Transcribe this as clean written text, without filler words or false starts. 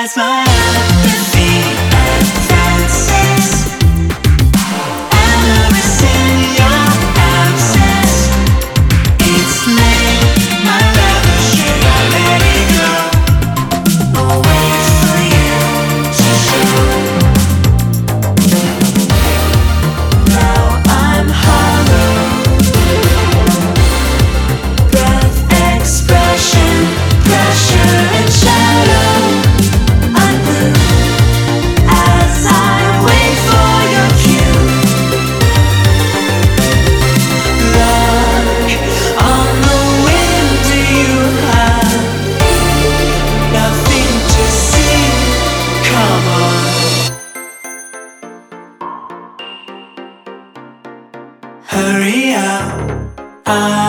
as my apathy advances. Enemies in your absence. It's late, my love, should I let it go? Or wait for you to show? Now I'm hollow. Breath, expression, pressure and shadow. I'm blue as I wait for your cue. Look on the wind, do you have nothing to see? Come on. Hurry up.